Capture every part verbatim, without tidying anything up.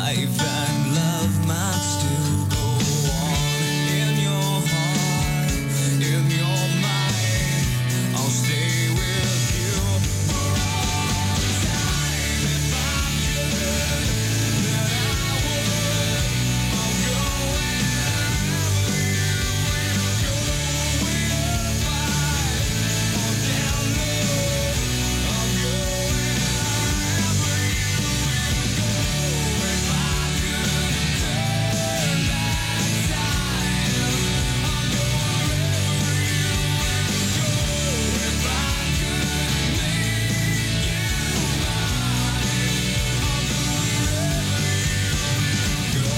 life and love might still go on. In your heart, in your mind, I'll stay with you for all time. If I could, then I would. I'll go wherever you will go. We'll fight or down low. I'll go wherever you will go. If I could turn back time, I'll go wherever you will go. If I could make you mine, I'll go wherever you will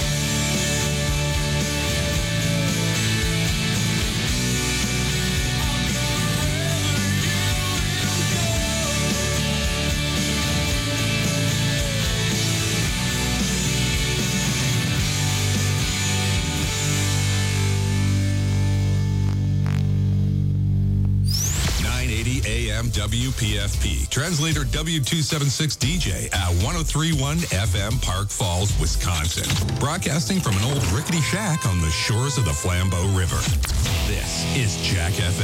nine eighty A M W P F P. Translator W two seventy-six D J at one oh three point one F M Park Falls, Wisconsin. Broadcasting from an old rickety shack on the shores of the Flambeau River. This is Jack F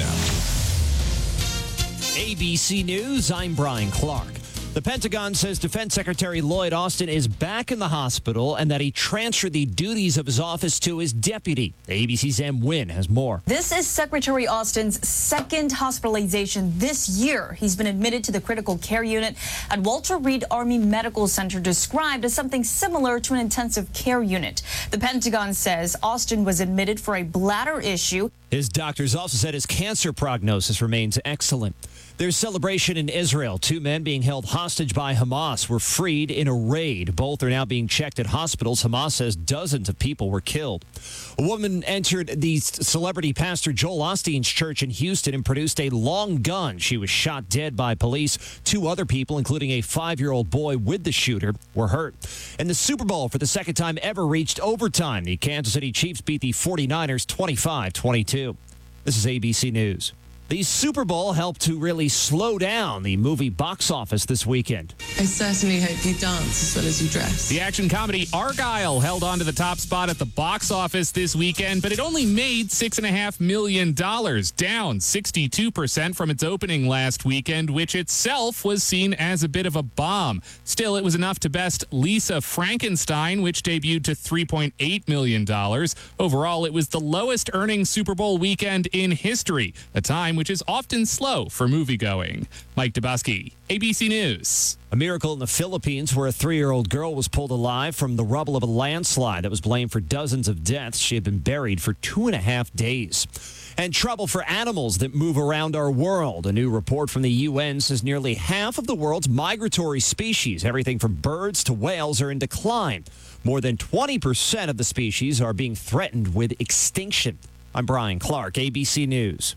M. A B C News, I'm Brian Clark. The Pentagon says Defense Secretary Lloyd Austin is back in the hospital and that he transferred the duties of his office to his deputy. A B C's Em Nguyen has more. This is Secretary Austin's second hospitalization this year. He's been admitted to the critical care unit at Walter Reed Army Medical Center, described as something similar to an intensive care unit. The Pentagon says Austin was admitted for a bladder issue. His doctors also said his cancer prognosis remains excellent. There's celebration in Israel. Two men being held hostage by Hamas were freed in a raid. Both are now being checked at hospitals. Hamas says dozens of people were killed. A woman entered the celebrity pastor Joel Osteen's church in Houston and produced a long gun. She was shot dead by police. Two other people, including a five-year-old boy with the shooter, were hurt. And the Super Bowl, for the second time ever, reached overtime. The Kansas City Chiefs beat the forty-niners twenty-five twenty-two. This is A B C News. The Super Bowl helped to really slow down the movie box office this weekend. I certainly hope you dance as well as you dress. The action comedy Argyle held on to the top spot at the box office this weekend, but it only made six point five million dollars, down sixty-two percent from its opening last weekend, which itself was seen as a bit of a bomb. Still, it was enough to best Lisa Frankenstein, which debuted to three point eight million dollars. Overall, it was the lowest earning Super Bowl weekend in history, a time which is often slow for moviegoing. Mike Dubosky, A B C News. A miracle in the Philippines where a three-year-old girl was pulled alive from the rubble of a landslide that was blamed for dozens of deaths. She had been buried for two and a half days. And trouble for animals that move around our world. A new report from the U N says nearly half of the world's migratory species, everything from birds to whales, are in decline. More than twenty percent of the species are being threatened with extinction. I'm Brian Clark, A B C News.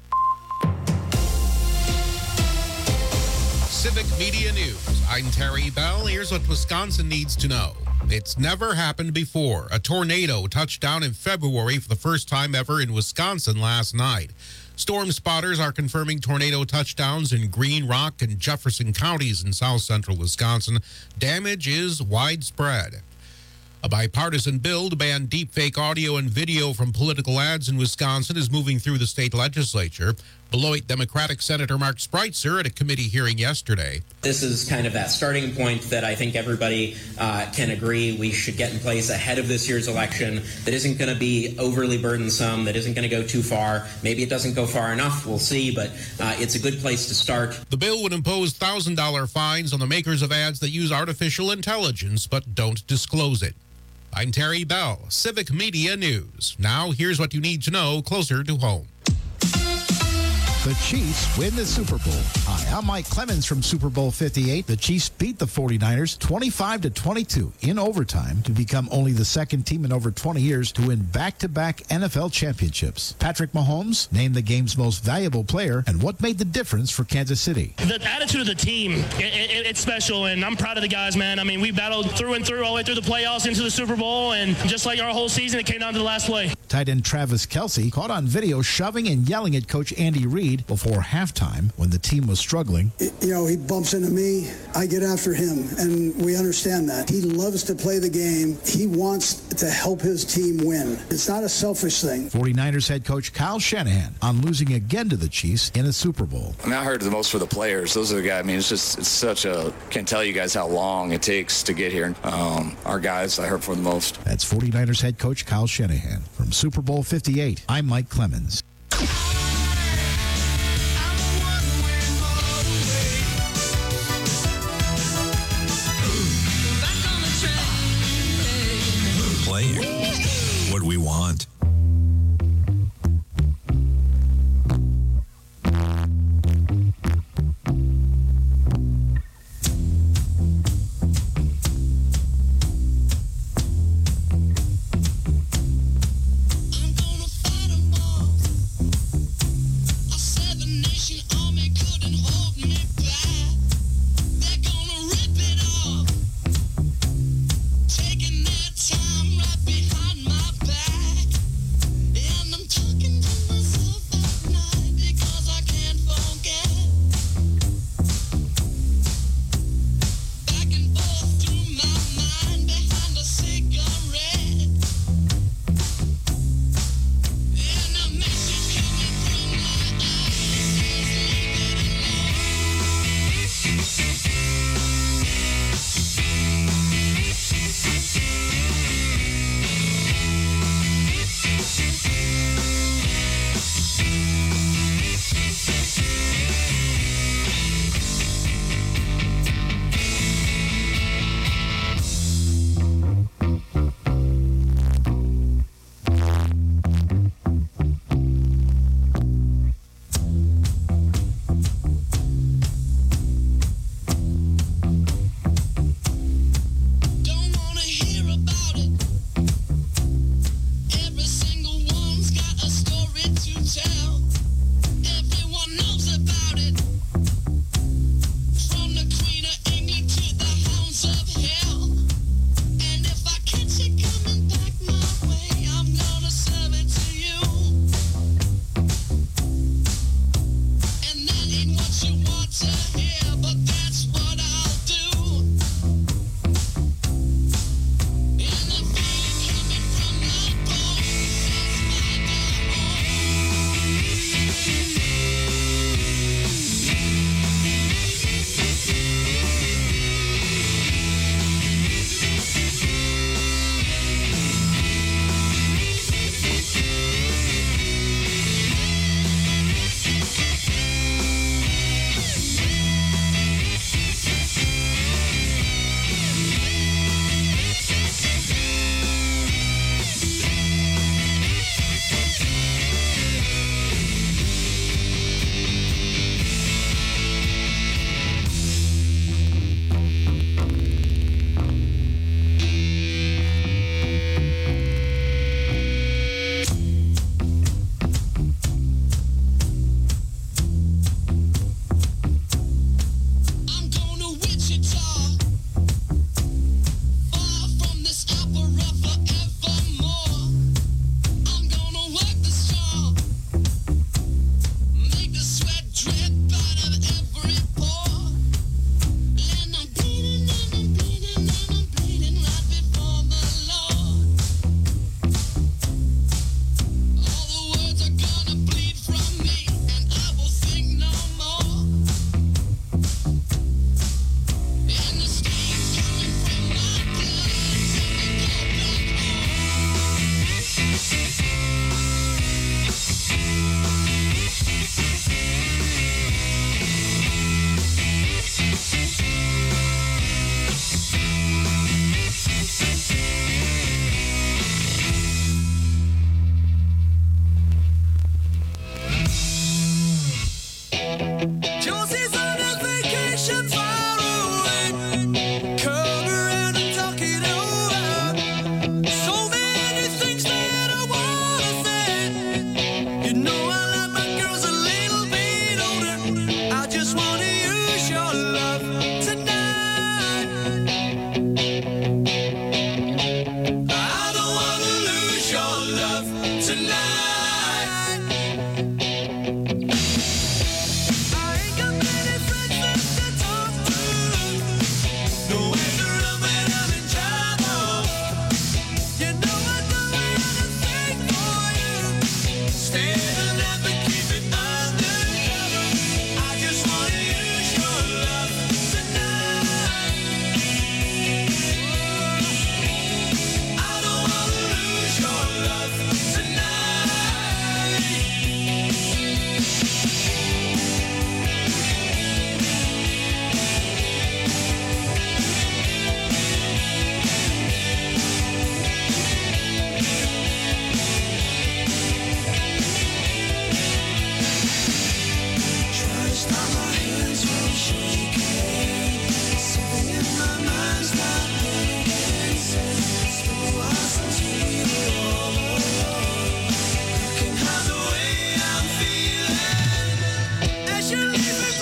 Civic Media News. I'm Terry Bell. Here's what Wisconsin needs to know. It's never happened before. A tornado touched down in February for the first time ever in Wisconsin last night. Storm spotters are confirming tornado touchdowns in Green Rock and Jefferson counties in south central Wisconsin. Damage is widespread. A bipartisan bill to ban deepfake audio and video from political ads in Wisconsin is moving through the state legislature. Beloit Democratic Senator Mark Spreitzer at a committee hearing yesterday. This is kind of that starting point that I think everybody uh, can agree we should get in place ahead of this year's election that isn't going to be overly burdensome, that isn't going to go too far. Maybe it doesn't go far enough, we'll see, but uh, it's a good place to start. The bill would impose one thousand dollars fines on the makers of ads that use artificial intelligence but don't disclose it. I'm Terry Bell, Civic Media News. Now, here's what you need to know closer to home. The Chiefs win the Super Bowl. Hi, I'm Mike Clemens from Super Bowl fifty-eight. The Chiefs beat the forty-niners twenty-five to twenty-two in overtime to become only the second team in over twenty years to win back-to-back N F L championships. Patrick Mahomes named the game's most valuable player, and what made the difference for Kansas City? The attitude of the team, it, it, it's special, and I'm proud of the guys, man. I mean, we battled through and through all the way through the playoffs into the Super Bowl, and just like our whole season, it came down to the last play. Tight end Travis Kelce caught on video shoving and yelling at Coach Andy Reid lead before halftime when the team was struggling. You know, he bumps into me, I get after him, and we understand that. He loves to play the game. He wants to help his team win. It's not a selfish thing. forty-niners head coach Kyle Shanahan on losing again to the Chiefs in a Super Bowl. I mean, I heard the most for the players. Those are the guys. I mean, it's just, it's such a, can't tell you guys how long it takes to get here. Um, our guys, I heard for the most. That's forty-niners head coach Kyle Shanahan. From Super Bowl fifty-eight, I'm Mike Clemens. Playing what we want.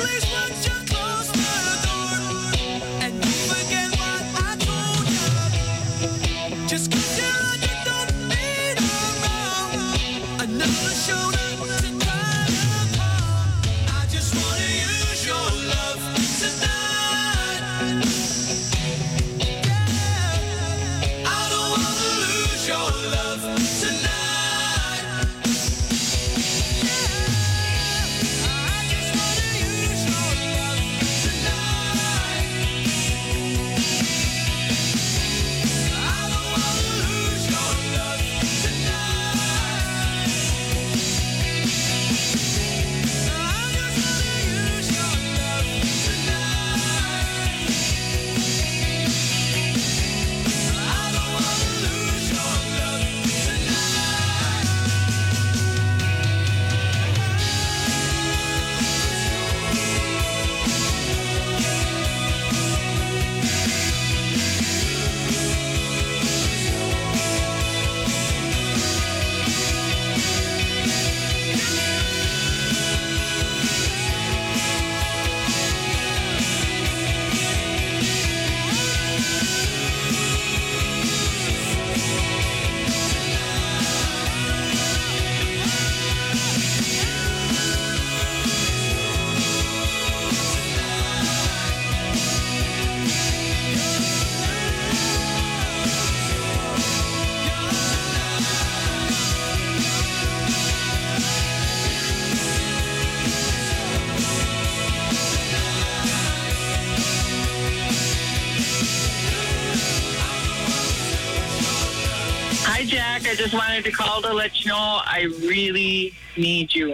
Hi, Jack. I just wanted to call to let you know I really need you.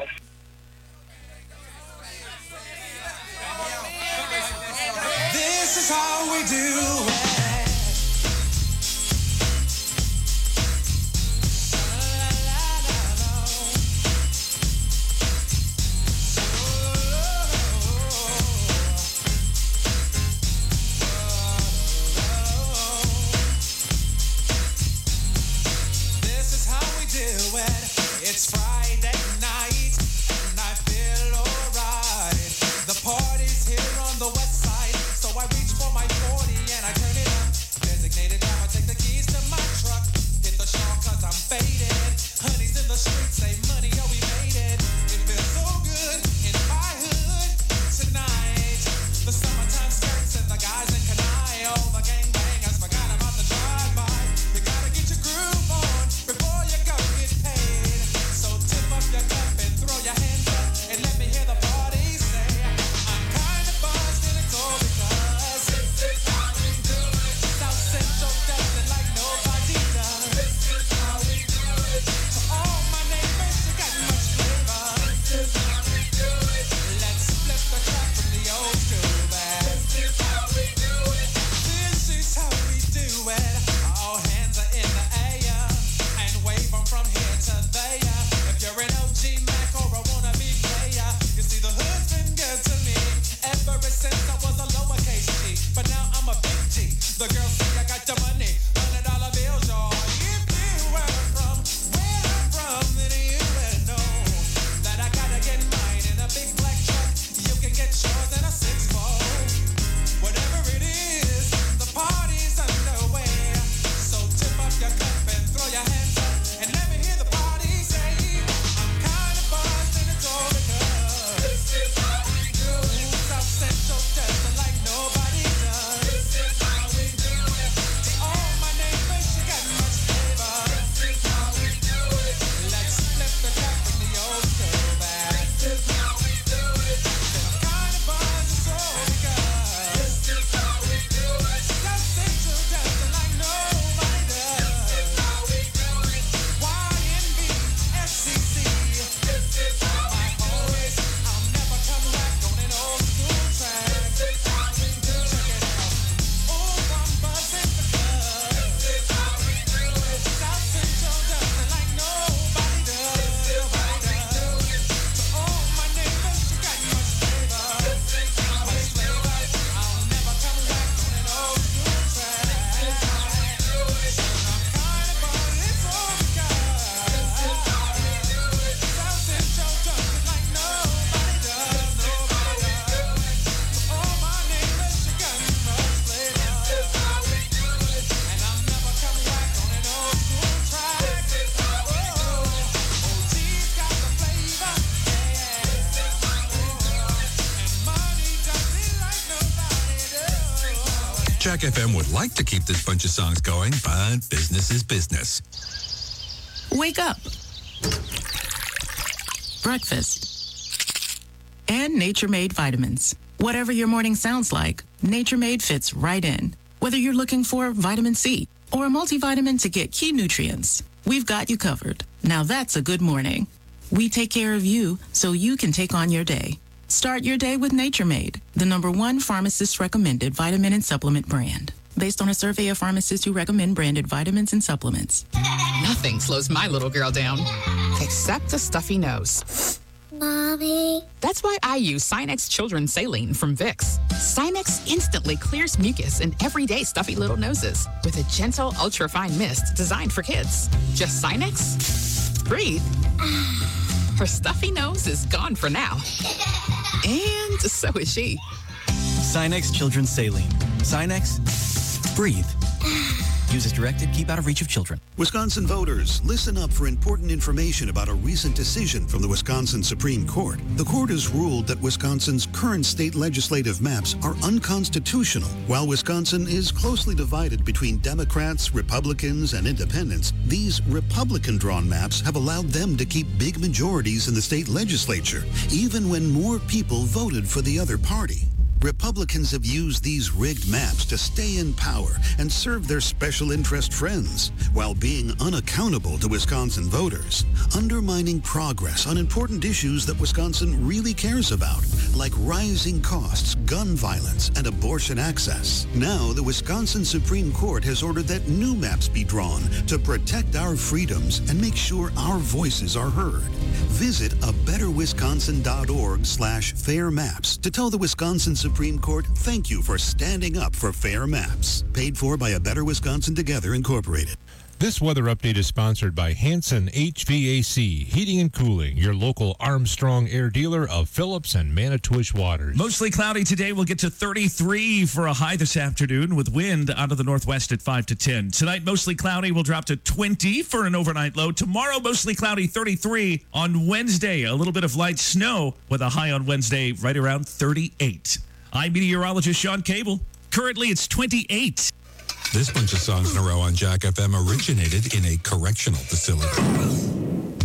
This is how we do it. It's Friday night, and I feel alright. The party's here on the west side, so I reach for my forty Jack F M would like to keep this bunch of songs going, but business is business. Wake up. Breakfast. And Nature Made vitamins. Whatever your morning sounds like, Nature Made fits right in. Whether you're looking for vitamin C or a multivitamin to get key nutrients, we've got you covered. Now that's a good morning. We take care of you so you can take on your day. Start your day with Nature Made, the number one pharmacist-recommended vitamin and supplement brand. Based on a survey of pharmacists who recommend branded vitamins and supplements. Nothing slows my little girl down, except a stuffy nose. Mommy. That's why I use Sinex Children's Saline from Vicks. Sinex instantly clears mucus in everyday stuffy little noses with a gentle, ultra-fine mist designed for kids. Just Sinex? Breathe. Her stuffy nose is gone for now. And so is she. Sinex Children's Saline. Sinex, breathe. Use as directed. Keep out of reach of children. Wisconsin voters, listen up for important information about a recent decision from the Wisconsin Supreme Court. The court has ruled that Wisconsin's current state legislative maps are unconstitutional. While Wisconsin is closely divided between Democrats, Republicans, and independents, these Republican-drawn maps have allowed them to keep big majorities in the state legislature, even when more people voted for the other party. Republicans have used these rigged maps to stay in power and serve their special interest friends while being unaccountable to Wisconsin voters, undermining progress on important issues that Wisconsin really cares about, like rising costs, gun violence, and abortion access. Now, the Wisconsin Supreme Court has ordered that new maps be drawn to protect our freedoms and make sure our voices are heard. Visit a better wisconsin dot org slash fair maps to tell the Wisconsin Supreme Court thank you for standing up for fair maps. Paid for by A Better Wisconsin Together, Incorporated. This weather update is sponsored by Hanson H V A C, Heating and Cooling, your local Armstrong Air dealer of Phillips and Manitowish waters. Mostly cloudy today. We'll get to thirty-three for a high this afternoon with wind out of the northwest at five to ten. Tonight, mostly cloudy. We'll drop to twenty for an overnight low. Tomorrow, mostly cloudy, thirty-three. On Wednesday, a little bit of light snow with a high on Wednesday right around thirty-eight. I'm meteorologist Sean Cable. Currently, it's twenty-eight. This bunch of songs in a row on Jack F M originated in a correctional facility.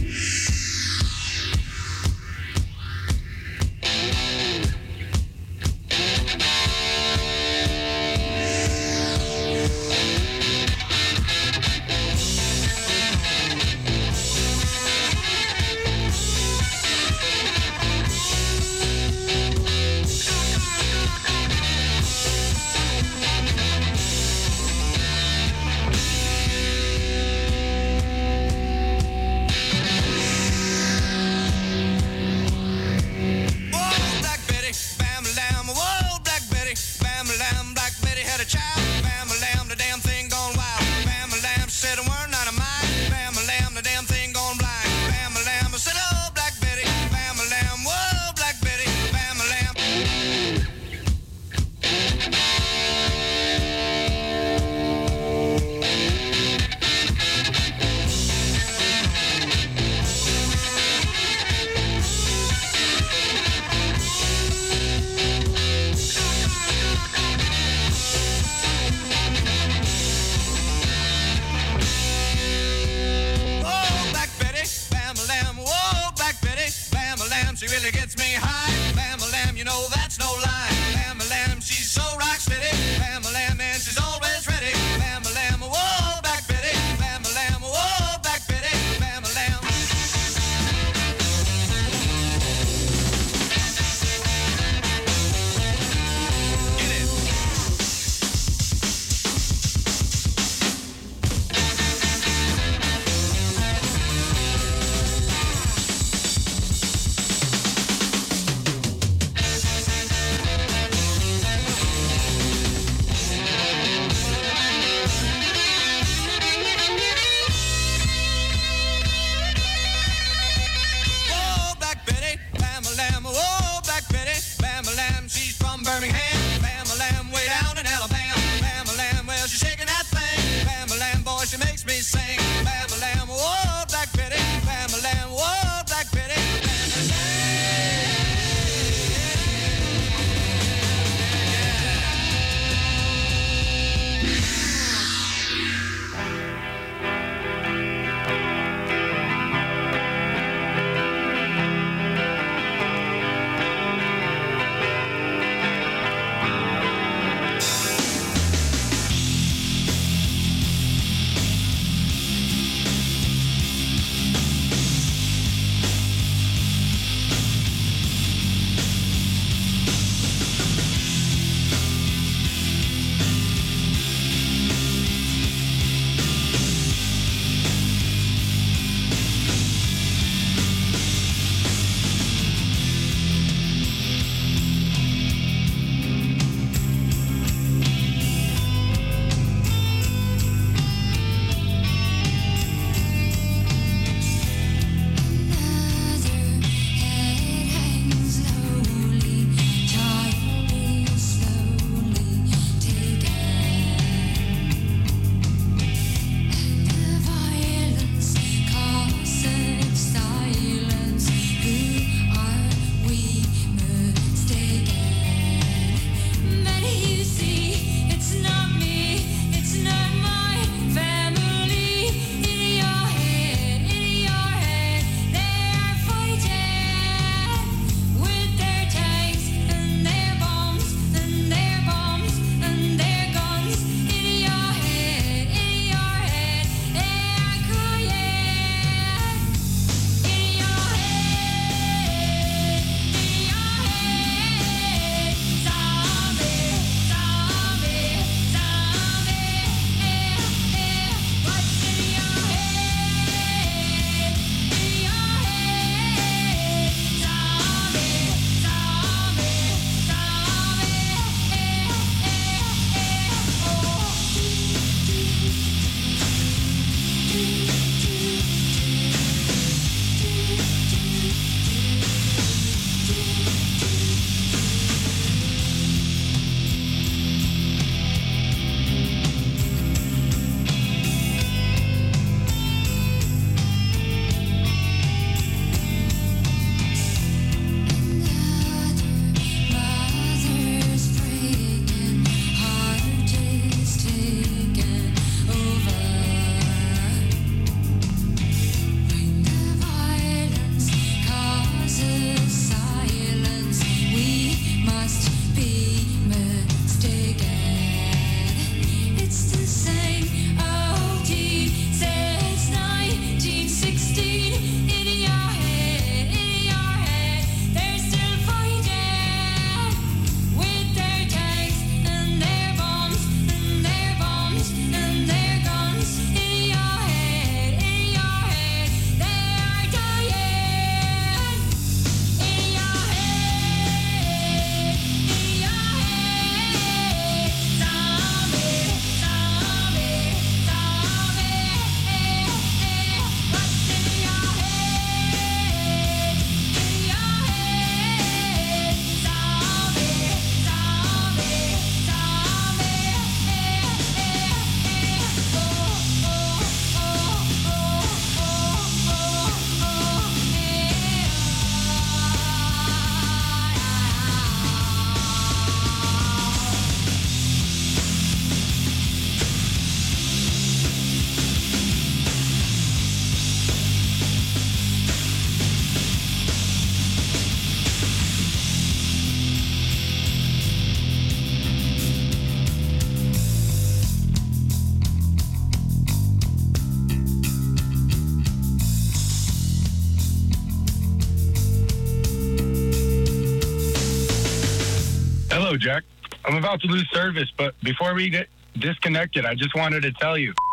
She really gets me high. Bam-a-lam, you know that's no lie. Bam-a-lam, she's so rock steady. Bam-a-lam, and she's always ready. Bam-a-lam, whoa, Black Betty. Bam-a-lam, whoa, Black Betty. Bam-a-lam. Get it. Hello, Jack. I'm about to lose service, but before we get disconnected, I just wanted to tell you.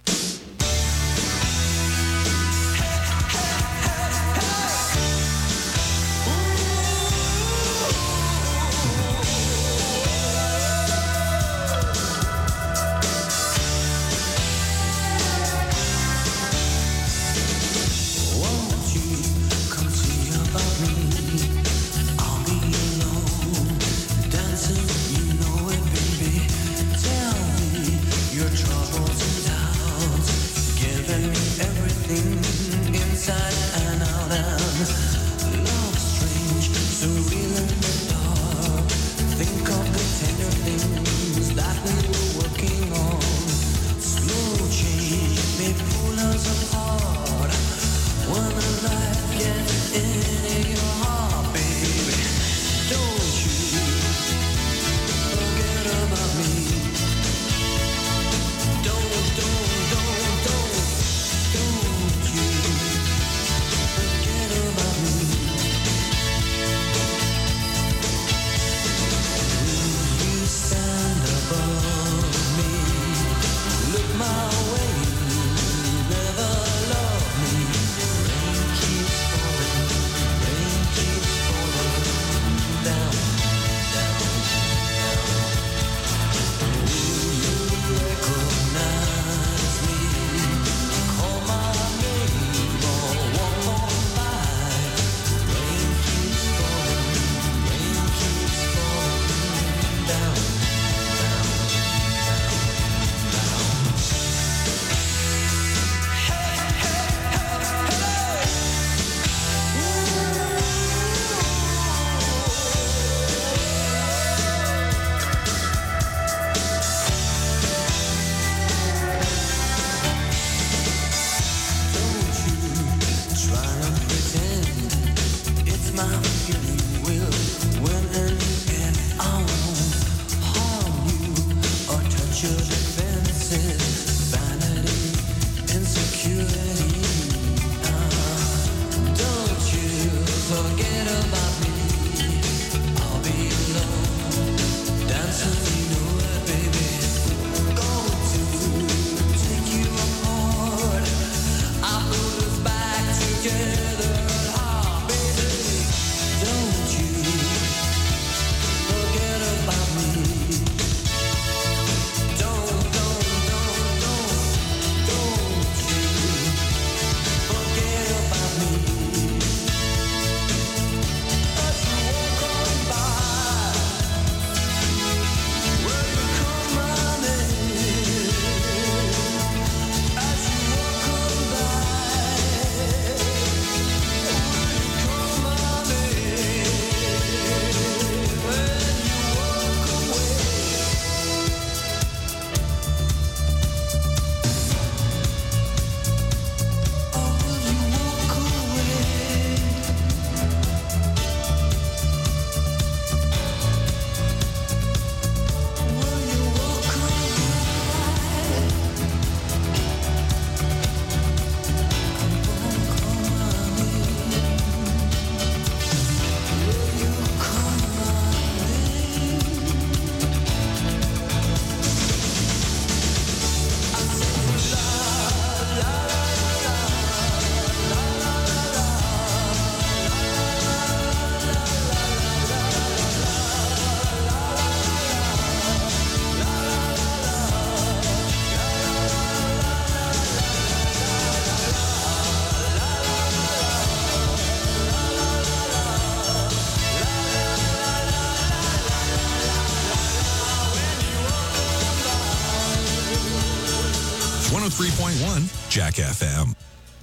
one oh three point one Jack F M.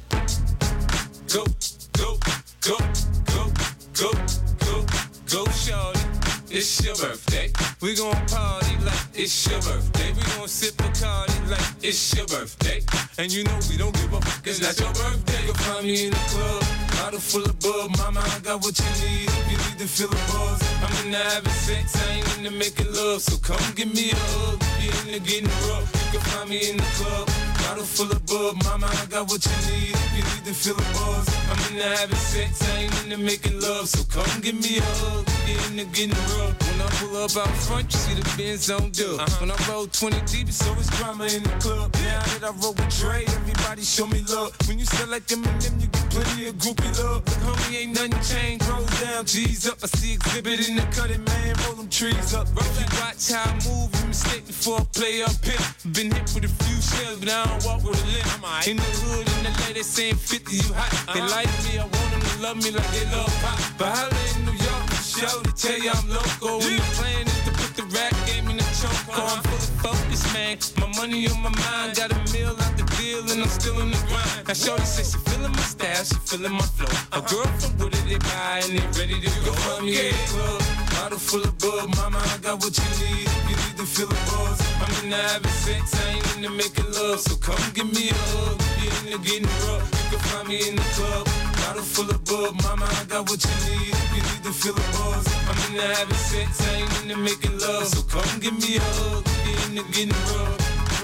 Go, go, go, go, go, go, go, shorty. It's your birthday. We gon' party like it's your birthday. We gon' sip Bacardi like it's your birthday. And you know we don't give a fuck, it's not your birthday. You'll find me in the club, bottle full of bub. Mama, I got what you need if you need to feel the buzz. I'm into having sex, I ain't into making love. So come give me a hug, be into getting rough. You can find me in the club, Bottle full of bub, mama, I got what you need. If you need to feel the buzz, I'm in the having sex, I ain't in the making love. So come give me a hug, get in the getting rough. When I pull up out front, you see the Benz on dub. Uh-huh. When I roll twenty deep, so it's drama in the club. Now that I roll with Dre, everybody show me love. When you sell like them and them, you get plenty of groupie love. Homie, ain't nothing changed, roll down, G's up. I see exhibit in the cutting, man, roll them trees up. Roll you watch how I move, you mistake before I play up pimp. Been hit with a few shells, but I don't walk with a limp. In the hood, in the lady saying fifty, you hot. Uh-huh. They like me, I want them to love me like they love pop. But holla in New York, show to tell you I'm local. When the plan is to put the rap game in the choke. Uh-huh. I'm fully focused, man. My money on my mind, got a meal out the deal, and I'm still in the grind. Now shorty says she feeling my style, she feeling my flow. A girl from Wooded, they buy and they ready to go. Come here, club, bottle full of bub, mama, I got what you need. You need to feel the buzz. I'm in the having sex, I ain't in the making love. So come give me a hug, you in the getting rough. You can find me in the club, bottle full of bub, mama, I got what you need. You need to feel the buzz. I'm in the having sex, I ain't in the making love. So come give me a hug, you in the getting rough.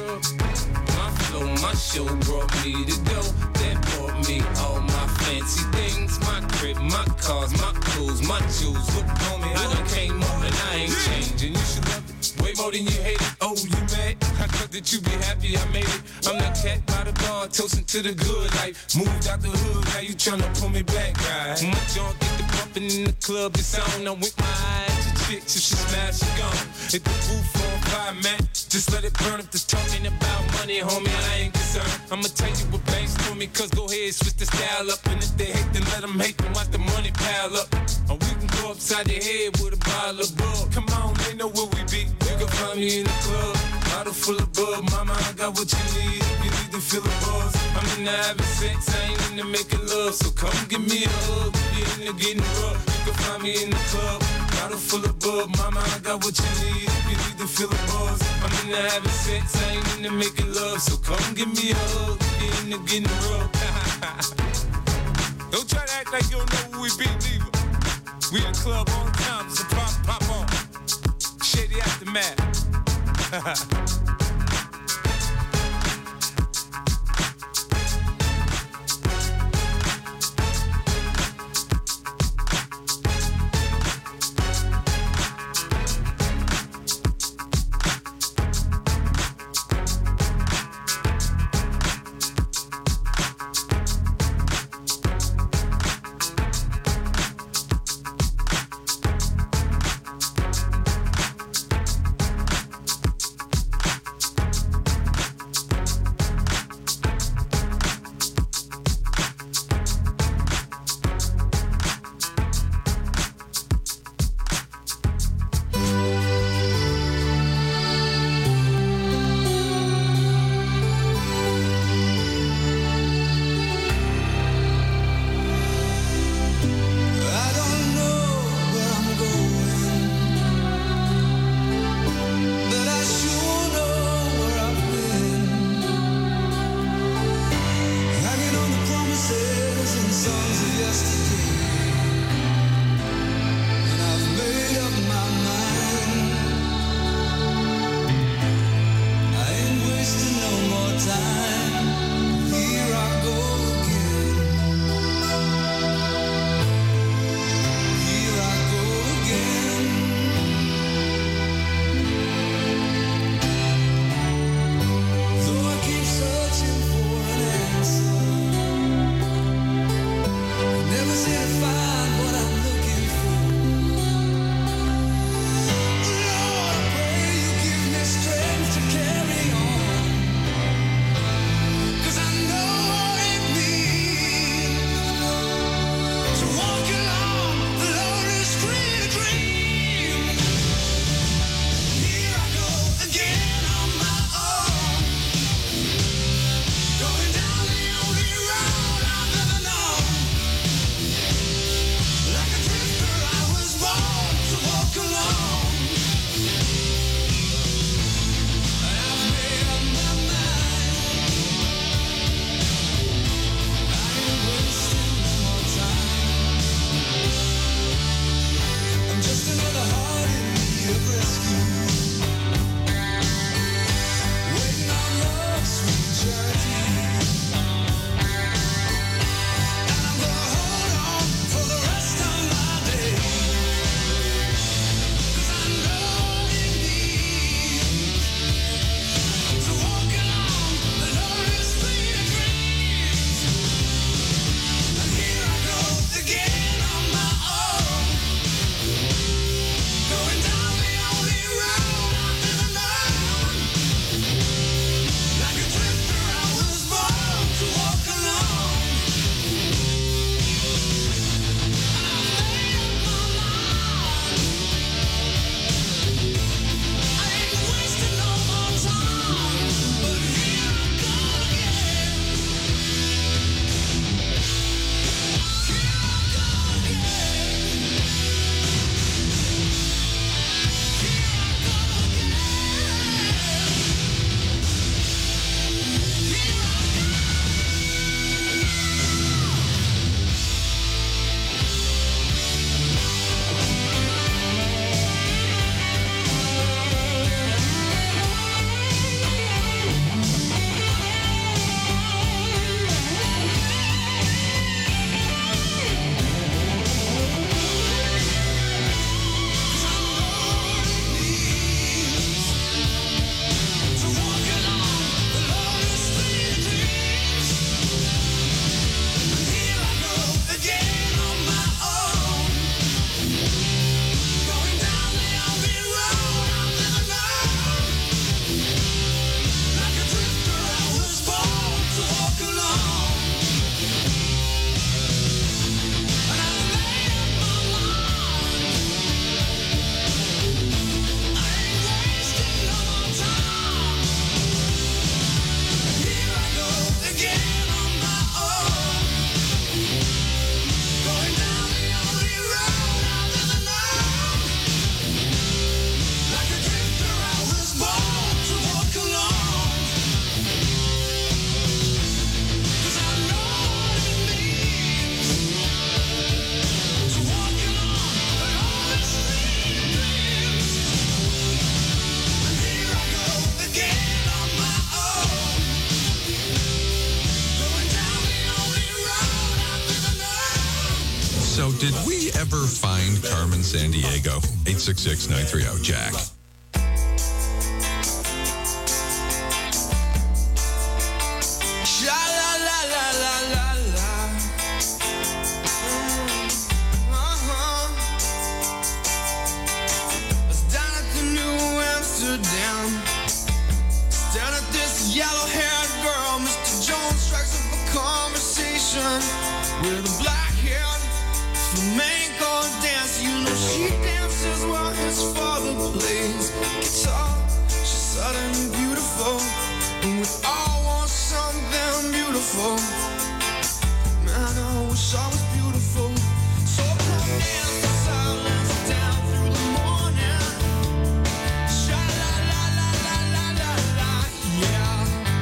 My flow, my show brought me to go. That brought me all my fancy things. My crib, my cars, my clothes, my jewels. Look on me, I done came on and I ain't changing. You should love it way more than you hate it. Oh, you mad? I thought that you be happy I made it. I'm that cat by the bar, toasting to the good life. Moved out the hood, now you tryna pull me back, right? My junk get the bumping in the club, it's on. I'm with my eyes to chicks, if she smash, she gone. Hit the roof on fire, man. Just let it burn if they're talking about money, homie, I ain't concerned. I'ma tell you what banks do me, cause go ahead, switch the style up. And if they hate, then let them hate, then watch the money pile up. Or we can go upside the head with a bottle of bug. Come on, they know where we be. You can find me in the club, bottle full of bug. Mama, I got what you need. You need to feel the buzz. I'm in the having sex, I ain't in the making love. So come give me a hug, you in the getting rough. You can find me in the club, bottle full of bug. Mama, I got what you need. You need to feel the buzz. I'm in the having sex, I ain't in the making love. So come give me a hug, you in the getting rough. Don't try to act like you don't know who we be, neither. We in the club all the time, so pop, pop on. Shady Aftermath. Did we ever find Carmen Sandiego? eight six six, nine three zero, Jack. Yellow-haired girl, Mister Jones strikes up a conversation with a black-haired flamenco dance. You know she dances while his father plays guitar. She's suddenly beautiful, and we all want something beautiful. Man, I wish I was beautiful. So come dance in silence down through the morning. Sha-la-la-la-la-la-la-la, yeah.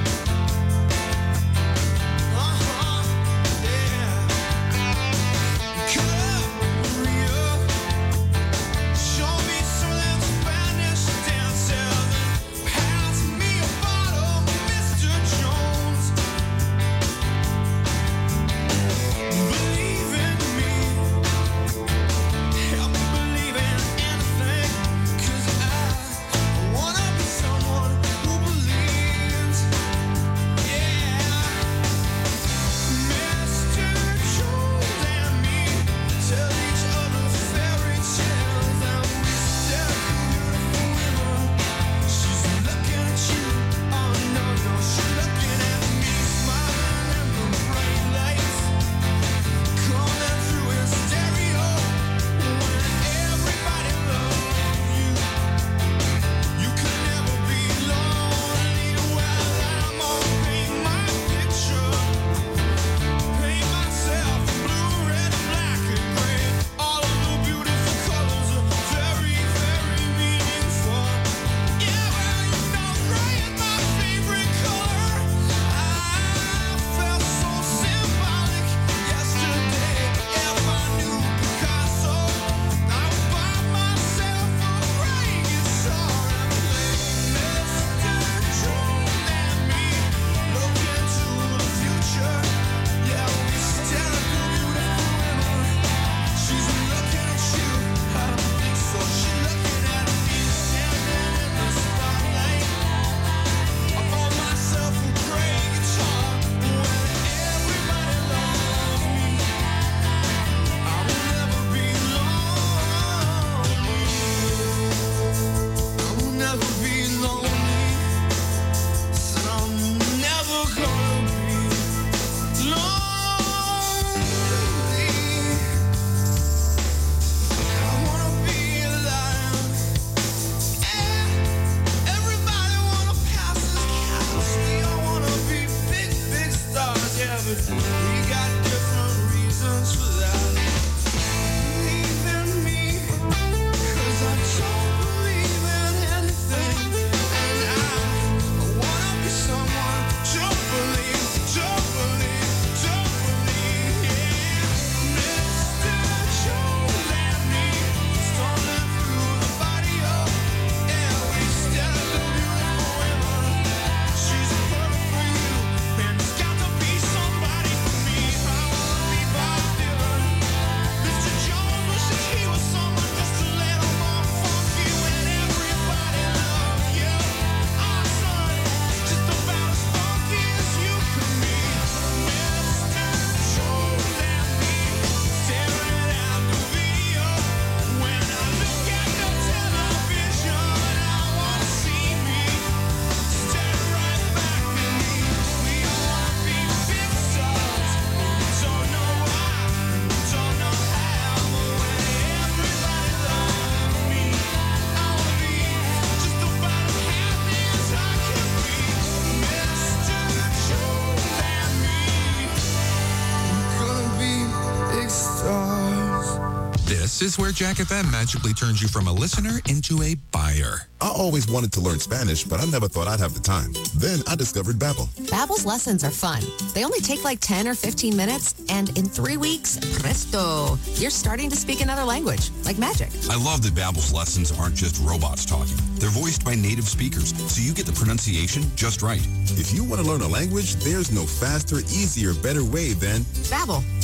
This is where Jack F M magically turns you from a listener into a buyer. I always wanted to learn Spanish, but I never thought I'd have the time. Then I discovered Babbel. Babbel's lessons are fun. They only take like ten or fifteen minutes, and in three weeks, presto, you're starting to speak another language, like magic. I love that Babbel's lessons aren't just robots talking. They're voiced by native speakers, so you get the pronunciation just right. If you want to learn a language, there's no faster, easier, better way than Babbel.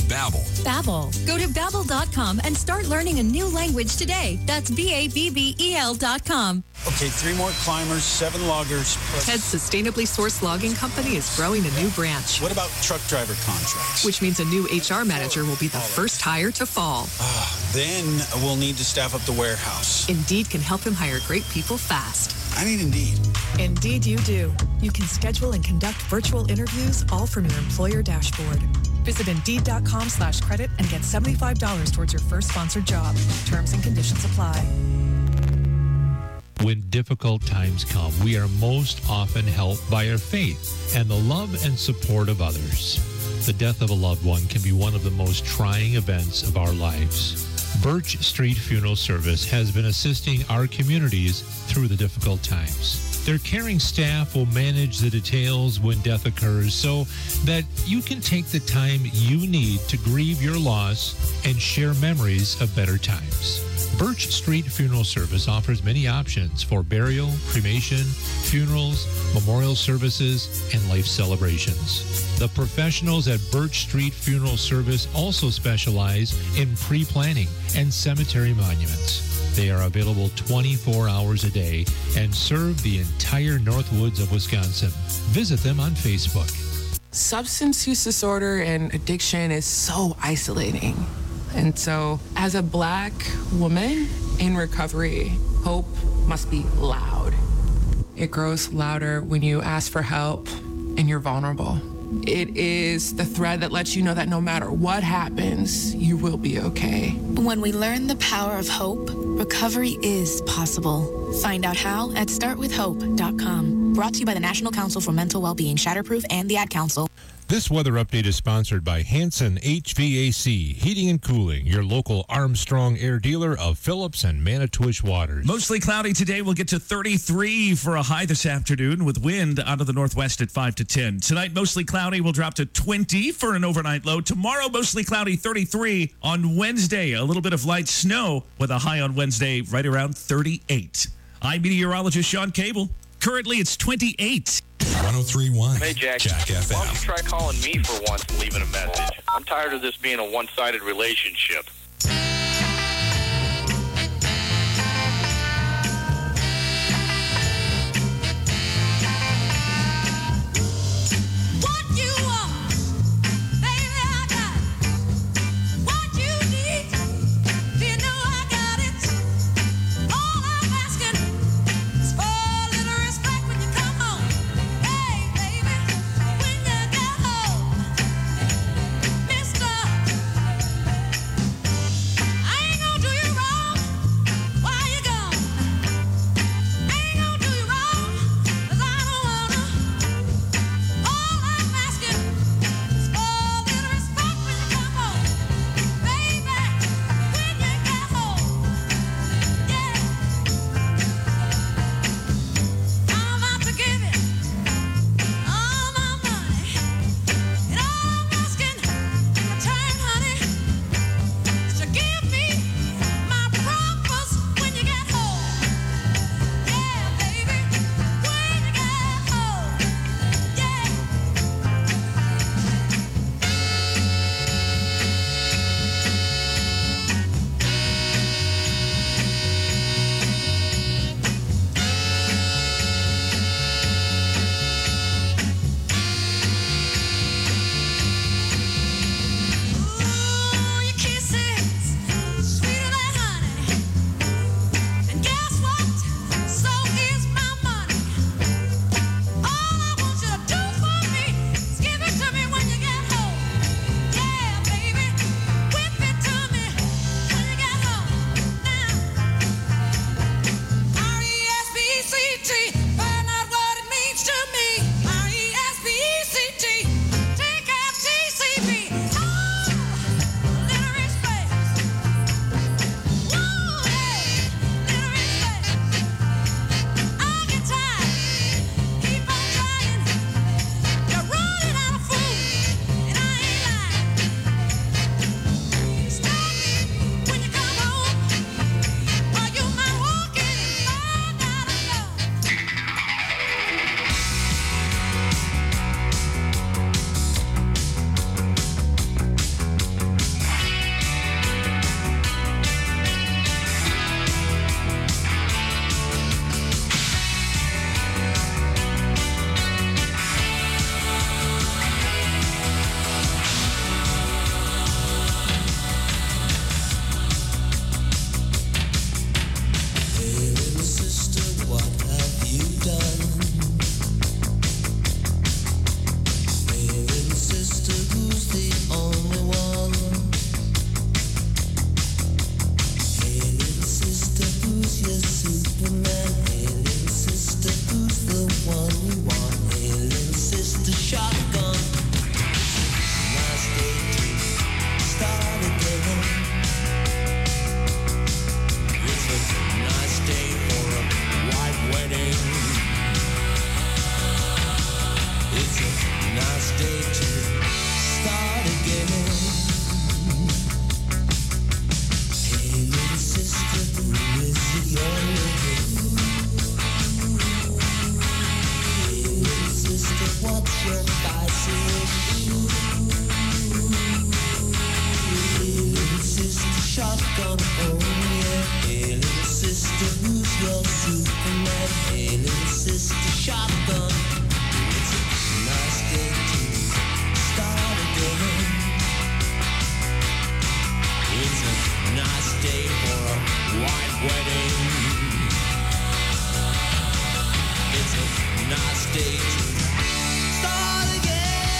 Babbel. Babbel. Go to babbel dot com and start learning a new language today. That's B A B B E L dot com. Okay, three more climbers, seven loggers. Ted's sustainably sourced logging company is growing a new branch. What about truck driver contracts? Which means a new H R manager will be the first hire to fall. Uh, then we'll need to staff up the warehouse. Indeed can help him hire great people fast. I need Indeed. Indeed you do. You can schedule and conduct virtual interviews all from your employer dashboard. Visit Indeed.com slash credit and get seventy-five dollars towards your first sponsored job. Terms and conditions apply. When difficult times come, we are most often helped by our faith and the love and support of others. The death of a loved one can be one of the most trying events of our lives. Birch Street Funeral Service has been assisting our communities through the difficult times. Their caring staff will manage the details when death occurs so that you can take the time you need to grieve your loss and share memories of better times. Birch Street Funeral Service offers many options for burial, cremation, funerals, memorial services, and life celebrations. The professionals at Birch Street Funeral Service also specialize in pre-planning and cemetery monuments. They are available twenty-four hours a day and serve the entire Northwoods of Wisconsin. Visit them on Facebook. Substance use disorder and addiction is so isolating. And so, as a Black woman in recovery, hope must be loud. It grows louder when you ask for help and you're vulnerable. It is the thread that lets you know that no matter what happens, you will be okay. When we learn the power of hope, recovery is possible. Find out how at start with hope dot com. Brought to you by the National Council for Mental Wellbeing, Shatterproof, and the Ad Council. This weather update is sponsored by Hanson H V A C, Heating and Cooling, your local Armstrong Air dealer of Phillips and Manitowish Waters. Mostly cloudy today. We'll get to thirty-three for a high this afternoon with wind out of the northwest at five to ten. Tonight, mostly cloudy. We'll drop to twenty for an overnight low. Tomorrow, mostly cloudy, thirty-three. On Wednesday, a little bit of light snow with a high on Wednesday right around thirty-eight. I'm meteorologist Sean Cable. Currently, it's twenty-eight. one oh three point one Hey, Jack. Jack F M. Why don't you try calling me for once and leaving a message? I'm tired of this being a one-sided relationship. Girl, Superman, hey, little sister, shotgun. It's a nice day to start again. It's a nice day for a white wedding. It's a nice day to start again.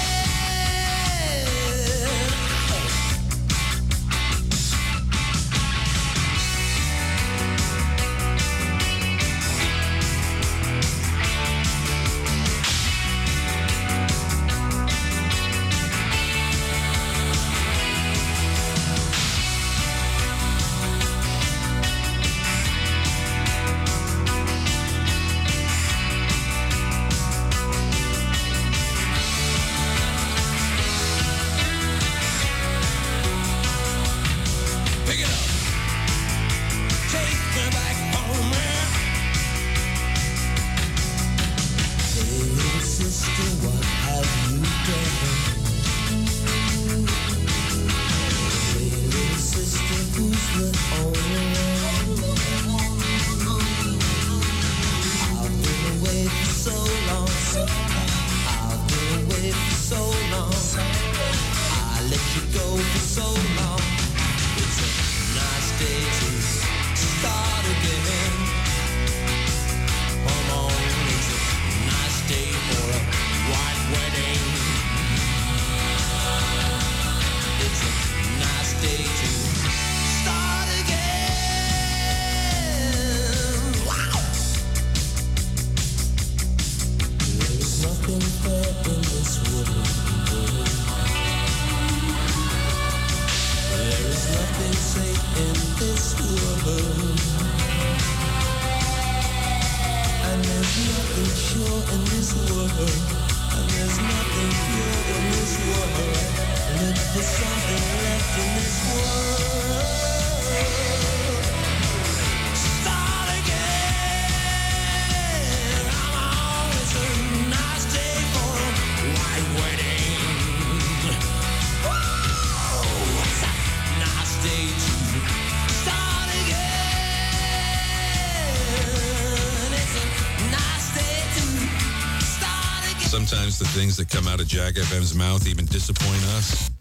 Sometimes the things that come out of Jack F M's mouth even disappoint us.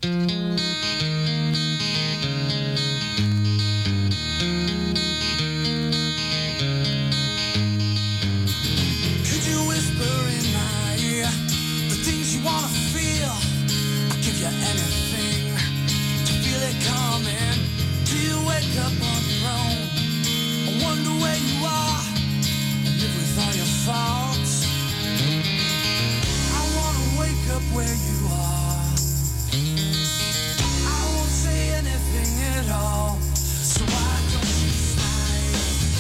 Could you whisper in my ear the things you wanna feel? I'll give you anything to feel it coming. Do you wake up on your own? I wonder where you are and live with all your faults. Up where you are, I won't say anything at all. So why don't you slide?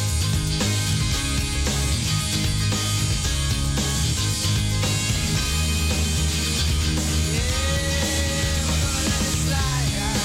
Yeah, we're gonna let it slide.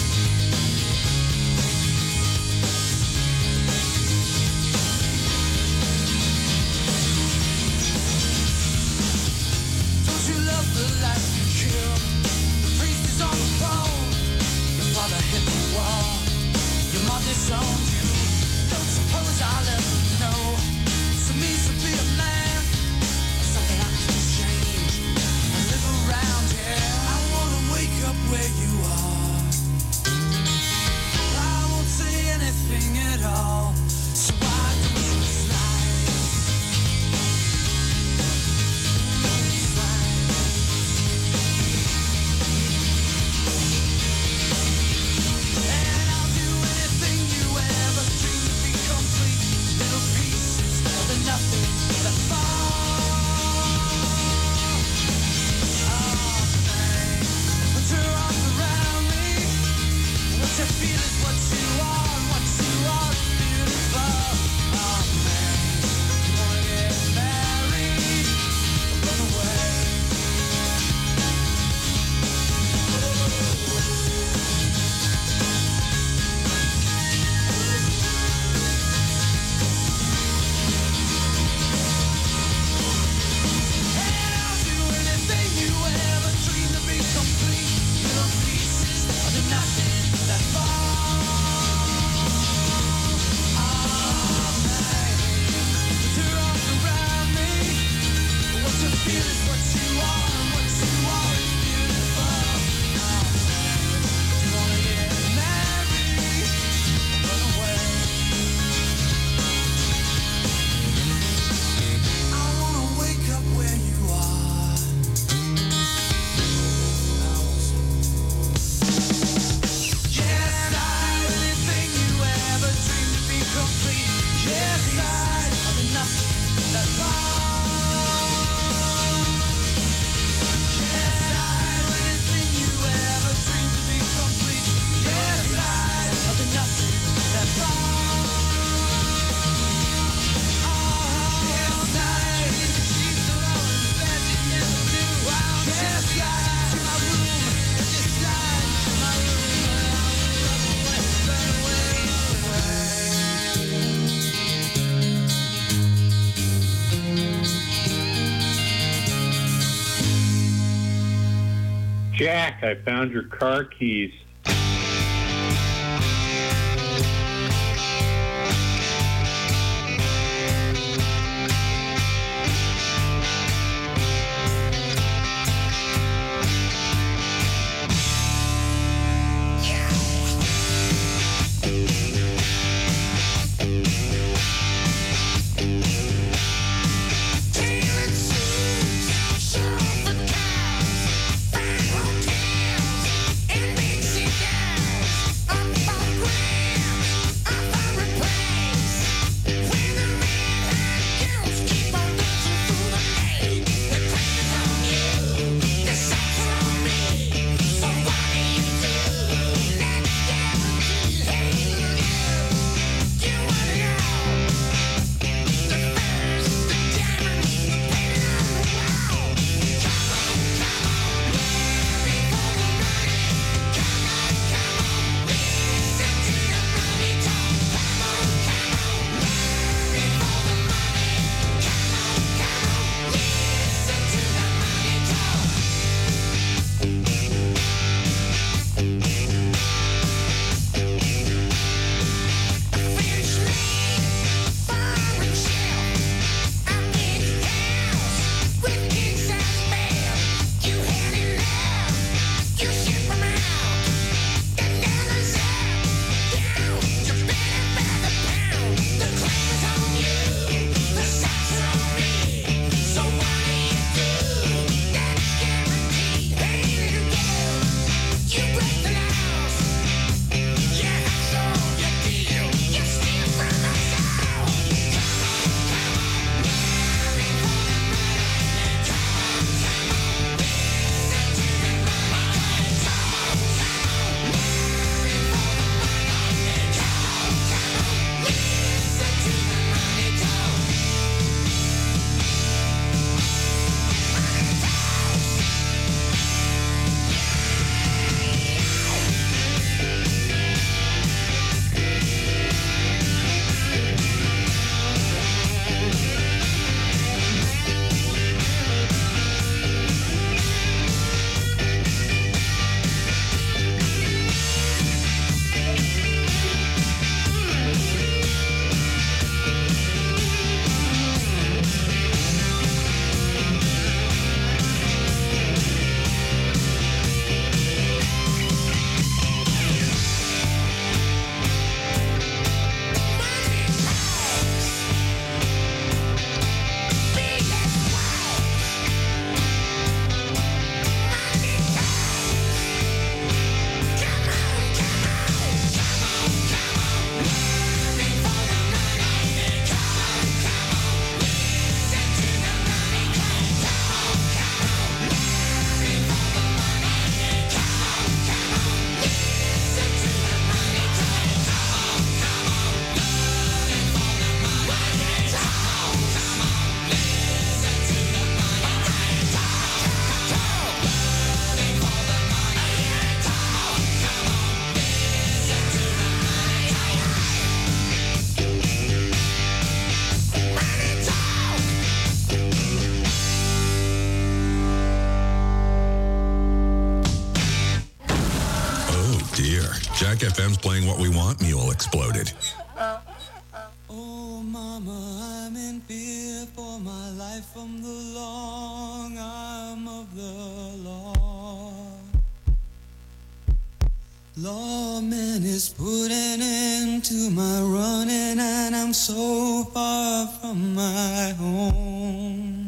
Don't you love the life you kill? The priest is on the phone. Your father hit the wall. Your mom disowned you. Don't suppose I'll ever know. So means to be a man. Something I can change and live around here. I wanna wake up where you are. I won't say anything at all. So why don't you slide? Jack, I found your car keys. Jack F M's playing What We Want Mule exploded. Oh, mama, I'm in fear for my life from the long arm of the law. Lawman is putting an end to my running, and I'm so far from my home.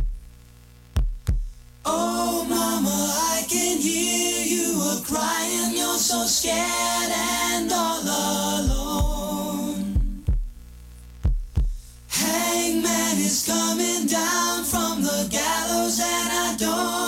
Oh, mama, I can hear you a-crying. You're so scared and all alone. Hangman is coming down from the gallows, and I don't